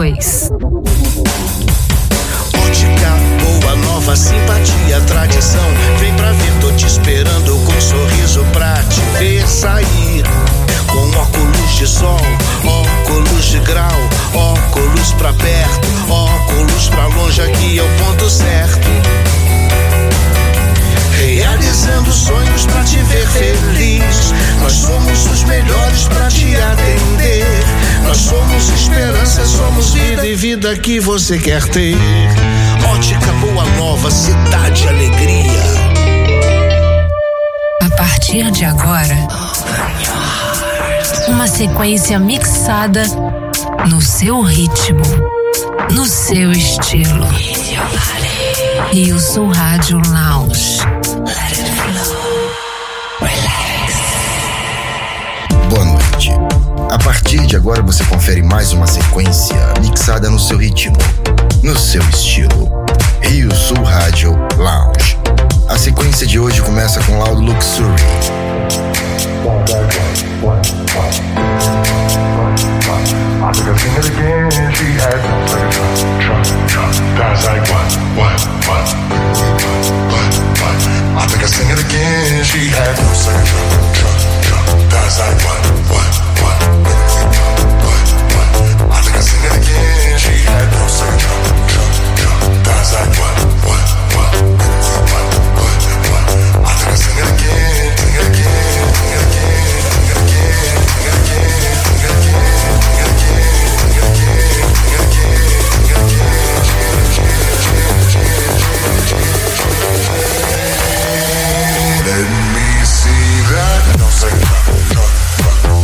2. Ótica boa, nova, simpatia, tradição. Vem pra ver, tô te esperando com um sorriso pra te ver sair. Com óculos de sol, óculos de grau, óculos pra perto, óculos pra longe, aqui é o ponto certo. Realizando sonhos pra te ver feliz. Nós somos os melhores pra te atender. Nós somos esperança, somos vida e vida que você quer ter. Ótica Boa Nova, cidade alegria. A partir de agora, uma sequência mixada no seu ritmo, no seu estilo. Rio-Sul Rádio Lounge. Let it flow. Relax. Boa noite. A partir de agora você confere mais uma sequência mixada no seu ritmo, no seu estilo. Rio-Sul Rádio Lounge. A sequência de hoje começa com Loud Luxury. I think I've seen it again. She had like that's like what? I think I've seen it again. She had no second that's like what? I think I've seen it again. She had no second that's like what? I think I've seen it again. Sing it again. Sing it again. Sing it again. Sing it again. Sing it again. Let me see that. No second.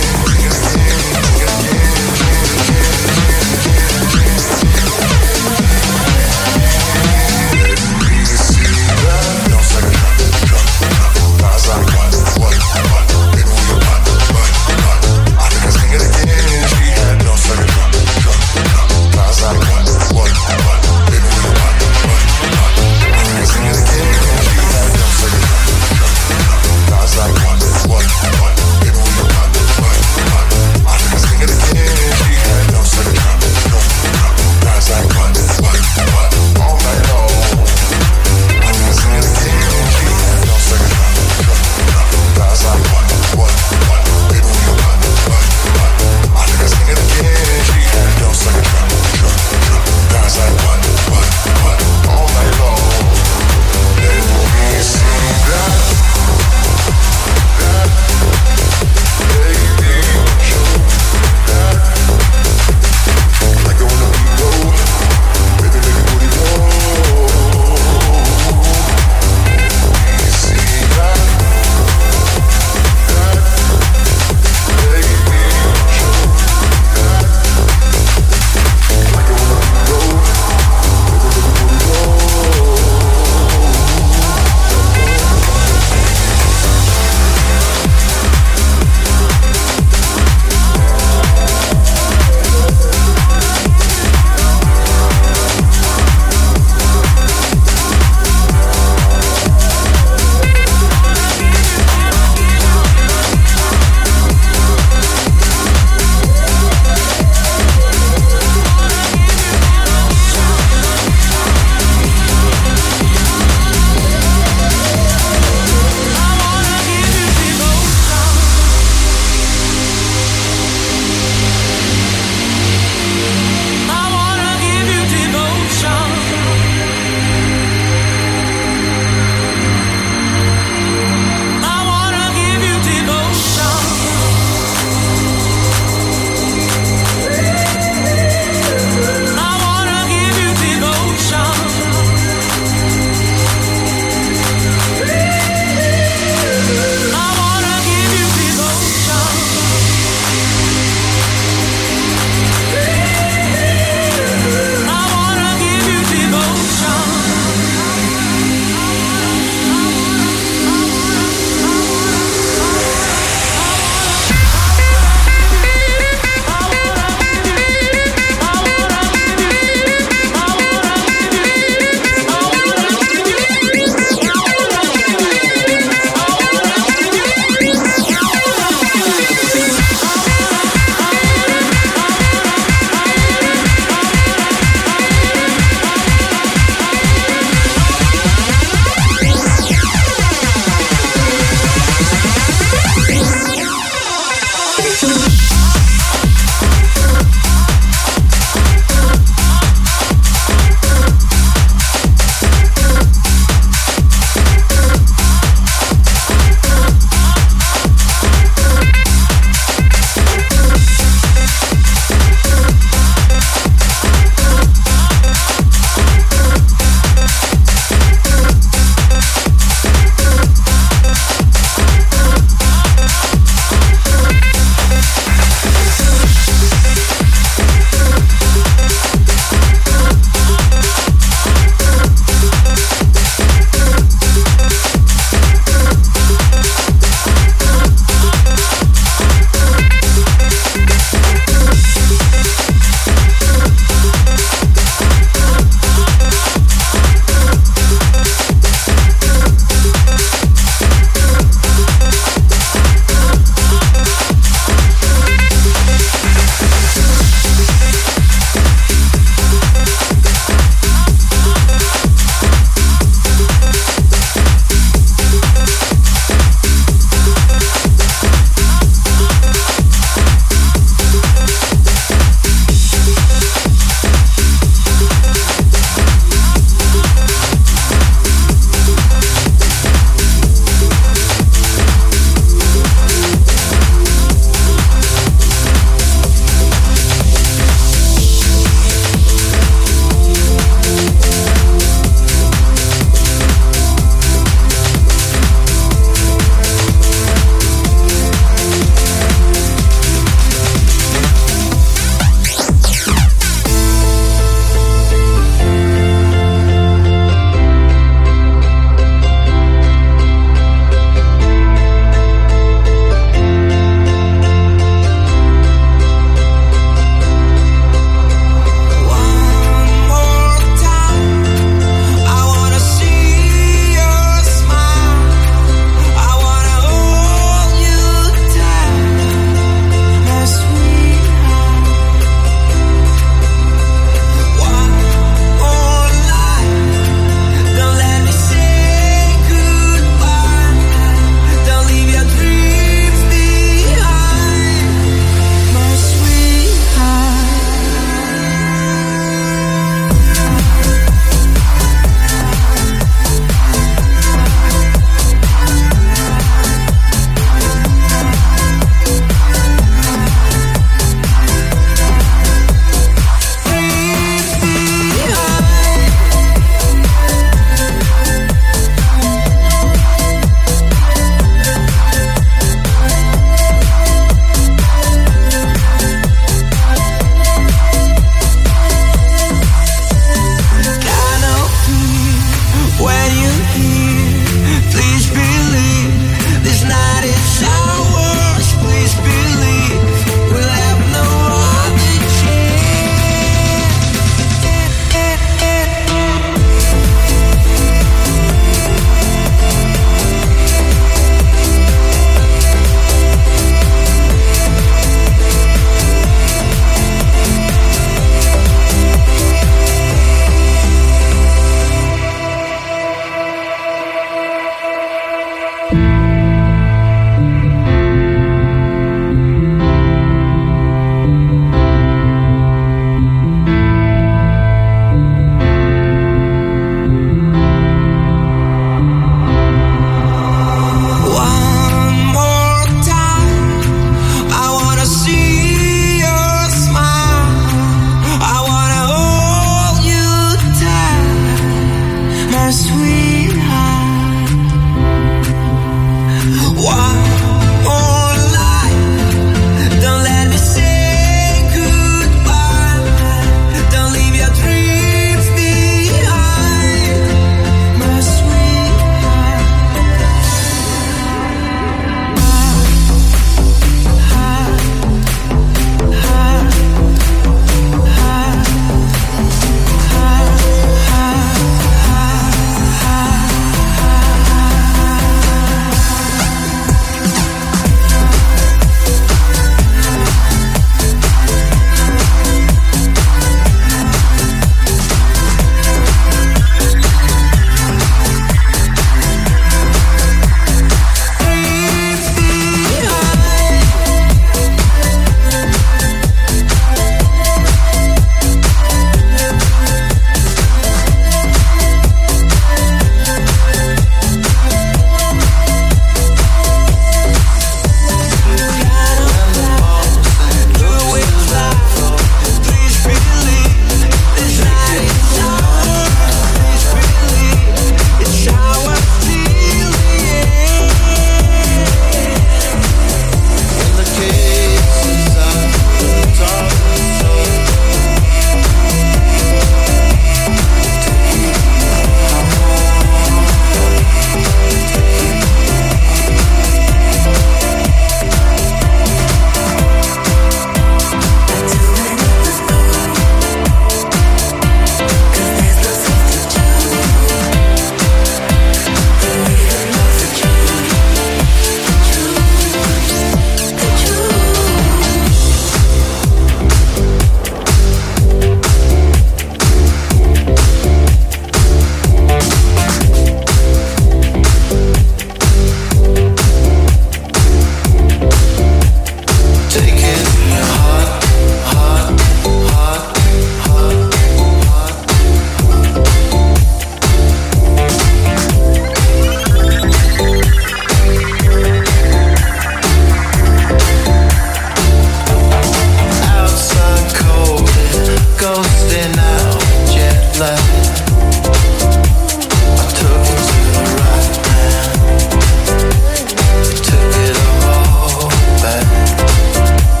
Took it all back.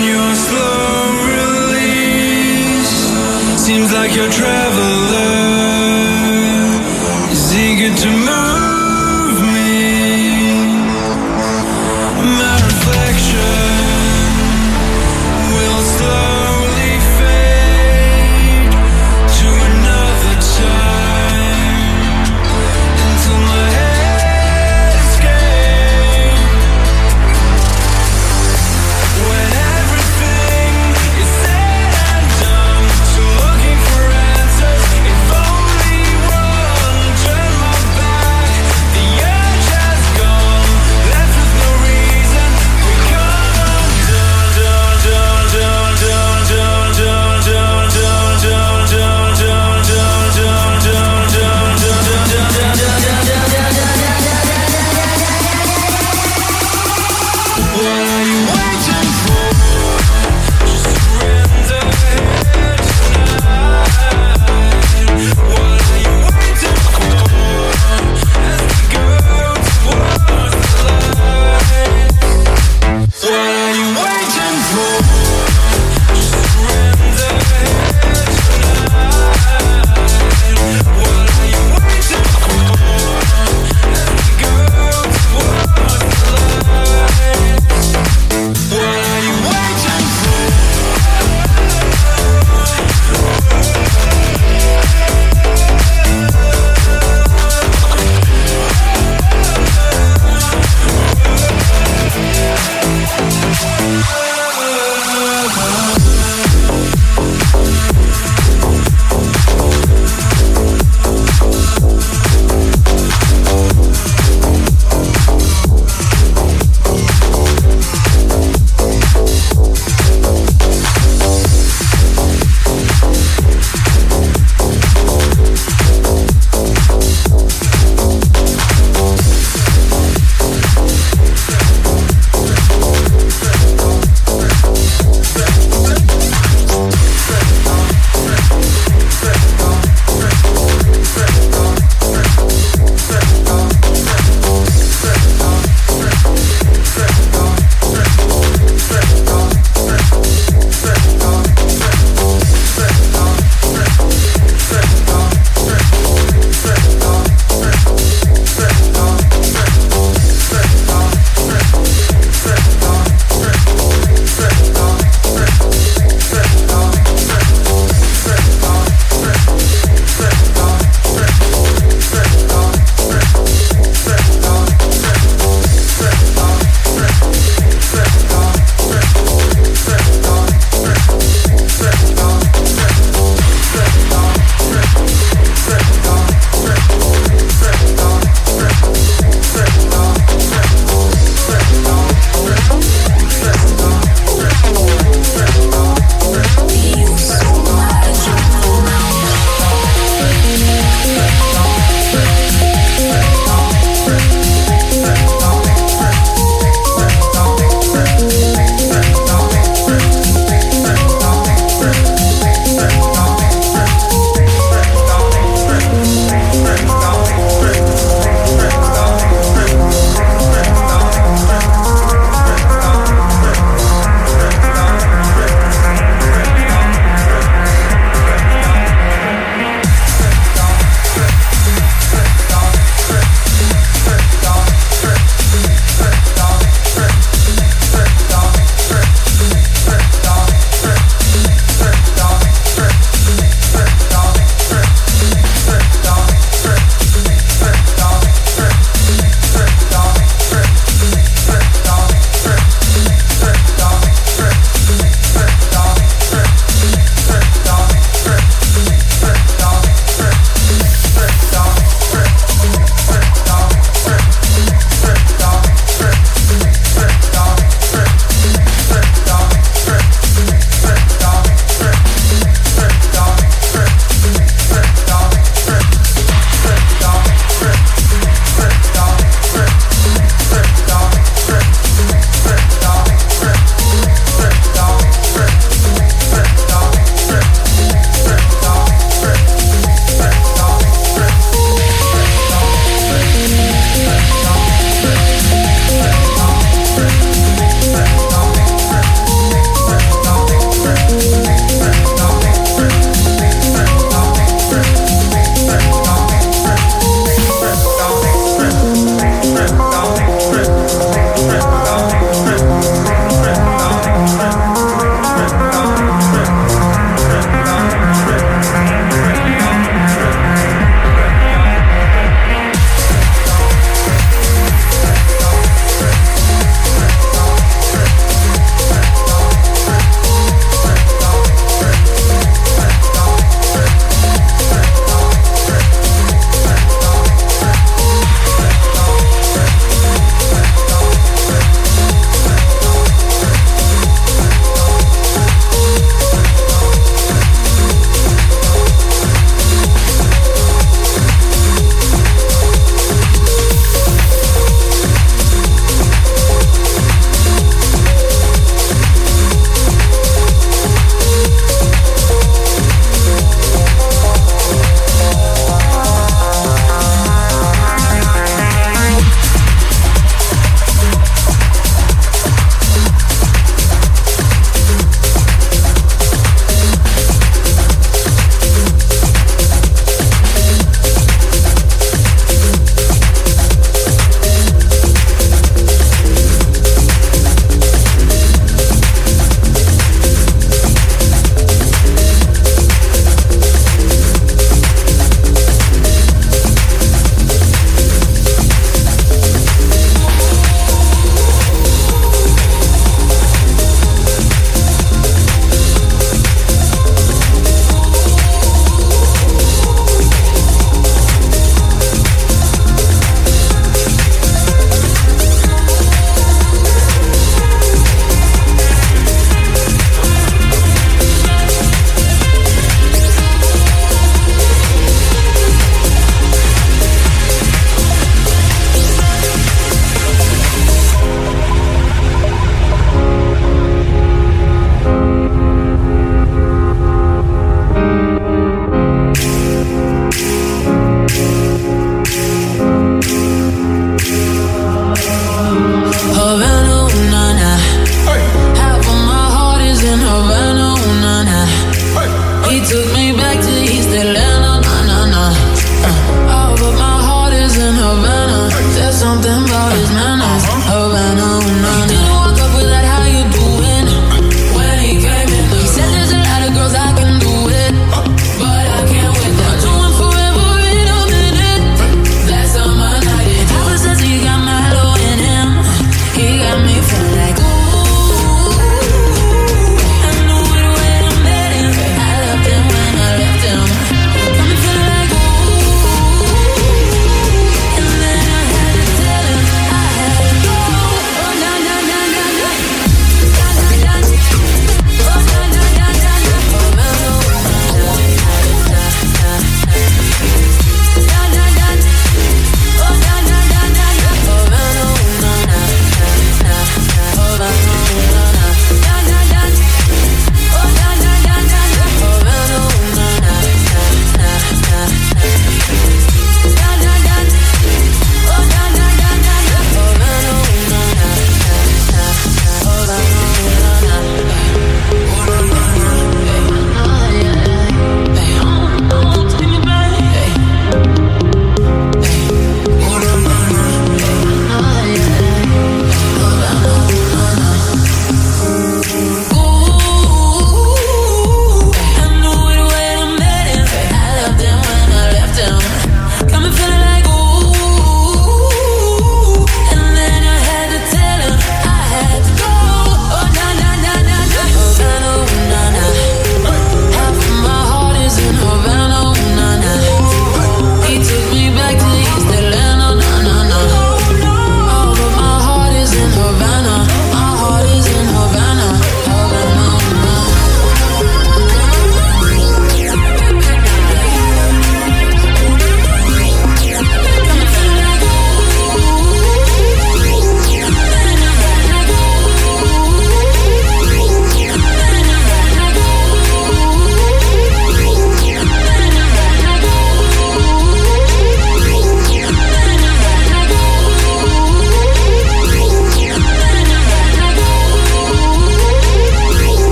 your slow release seems like your traveler is eager to move me. My reflection will slowly fade to another time until my head escapes. When everything is said and done, so looking for answers, it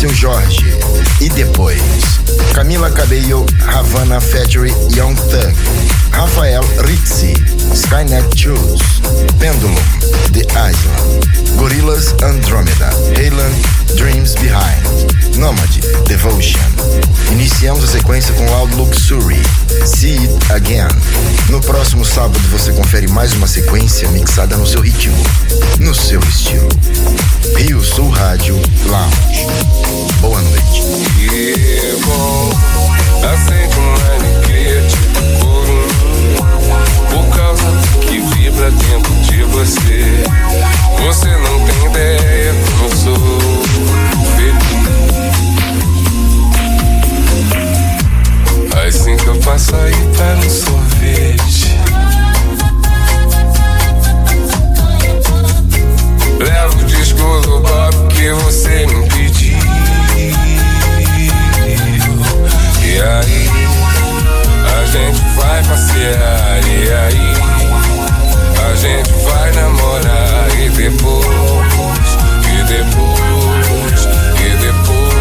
Seu Jorge, E Depois. Camila Cabello, Havana Factory, Young Thug. Rafael Rizzi, Skynet Choose. Pendulum, The Island. Gorillaz, Andromeda. Heyland, Dreams Behind. Nomad, Devotion. Iniciamos a sequência com Loud Luxury, See It Again. No próximo sábado você confere mais uma sequência mixada no seu ritmo, no seu estilo. Rio Sul Rádio Lounge. Boa noite. Acende um aniquete por causa do que vibra dentro de você. Você não tem ideia como eu sou feliz. Assim que eu passo aí para um sorvete, levo o disco do Bob que você me pediu. E aí, a gente vai passear. E aí, a gente vai namorar. E depois, e depois, e depois.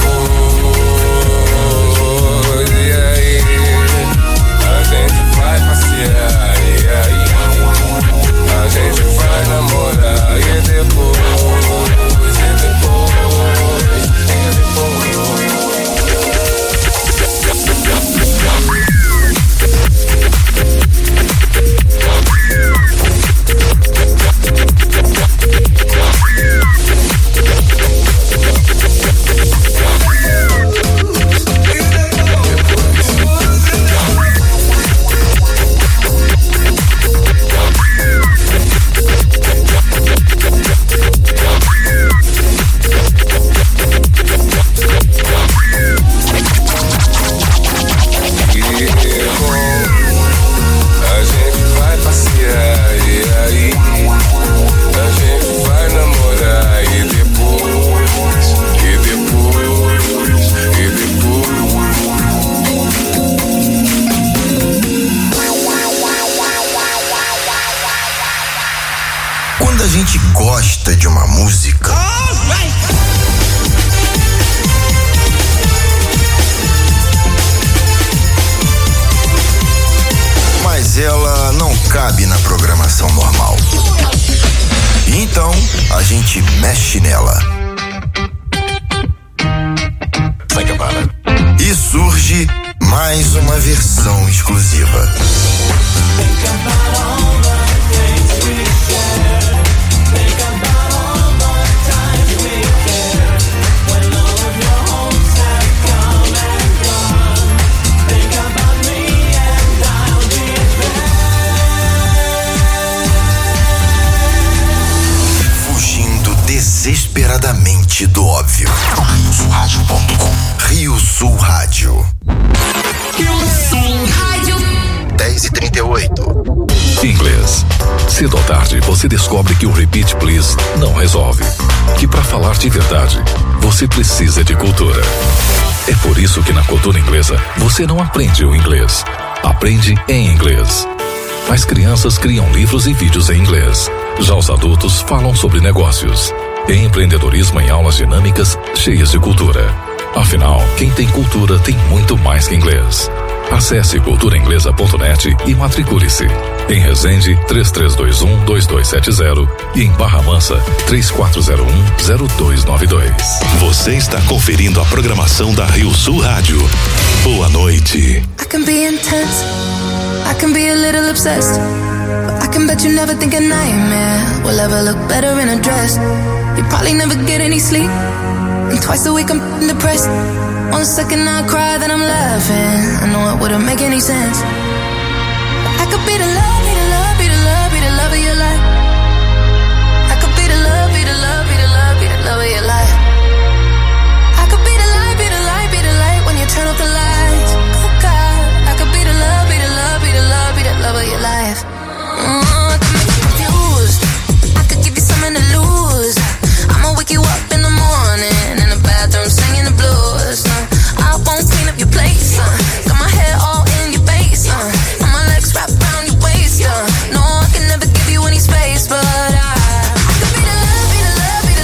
E aí, a gente vai passear. E aí, a gente vai namorar. E depois, e depois, e depois. Gosta de uma música, mas ela não cabe na programação normal. Então a gente mexe nela e surge mais uma versão exclusiva. Desesperadamente do óbvio. Rio Sul Rádio. Rio Sul Rádio. 10h38. Inglês. Cedo ou tarde você descobre que o repeat please não resolve. Que para falar de verdade, você precisa de cultura. É por isso que na cultura inglesa você não aprende o inglês. Aprende em inglês. As crianças criam livros e vídeos em inglês. Já os adultos falam sobre negócios. Empreendedorismo em aulas dinâmicas cheias de cultura. Afinal, quem tem cultura tem muito mais que inglês. Acesse culturainglesa.net e matricule-se. Em Resende, 3321-2270 e em Barra Mansa, 3401-0292. Você está conferindo a programação da Rio Sul Rádio. Boa noite. I can be intense, I can be a little obsessed, but I can bet you never think a nightmare will ever look better in a dress. You probably never get any sleep, and twice a week I'm depressed. 1 second I cry, then I'm laughing. I know it wouldn't make any sense. I could be the love, be the love, be the love, be the love of your life. I could be the love, be the love, be the love, be the love of your life. I could be the light, be the light, be the light when you turn off the lights. Oh God, I could be the love, be the love, be the love, be the love of your life. I could make you confused, I could give you something to lose. I'ma wake you up in the morning in the bathroom singing the blues. I won't clean up your place. Got my hair all in your face. And my legs wrapped around your waist. No, I can never give you any space, but I could be the love, be the love, be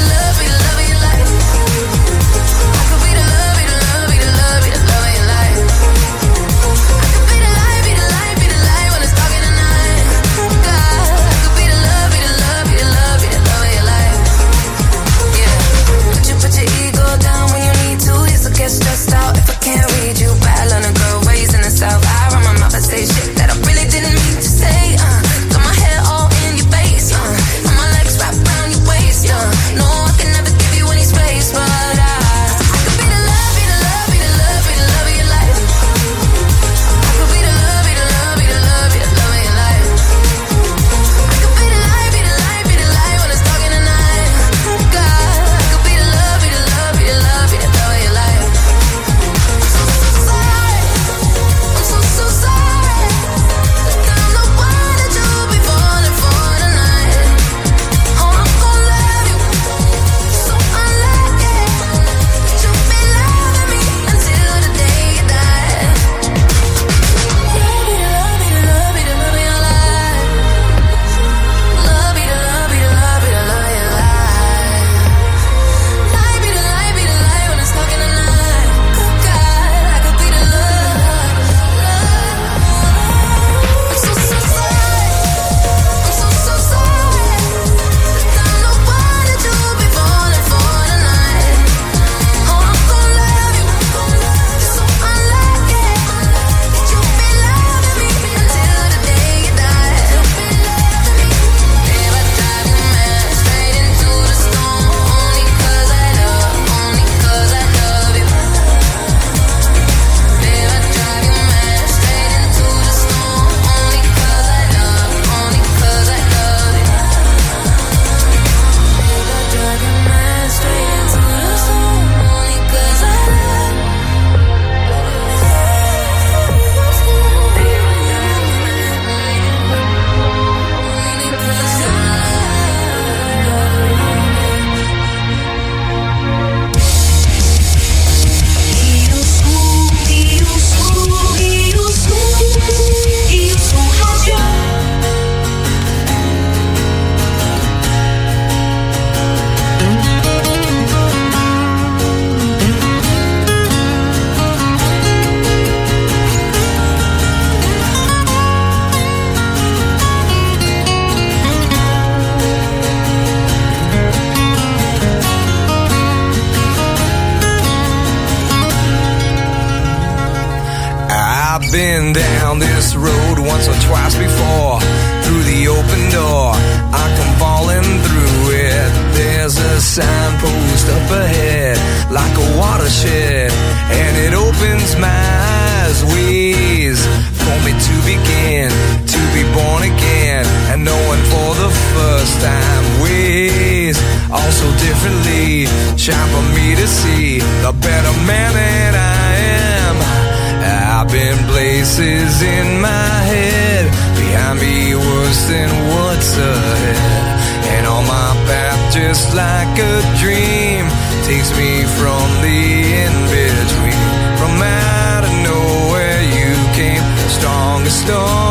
been down this road once or twice before. Through the open door, I come falling through it. There's a signpost up ahead, like a watershed, and it opens my eyes, ways for me to begin, to be born again, and knowing for the first time ways, also differently, shine for me to see the better man that I am. I've been places in my head, behind me worse than what's ahead, and on my path just like a dream, takes me from the in-between, from out of nowhere you came, strong as stone.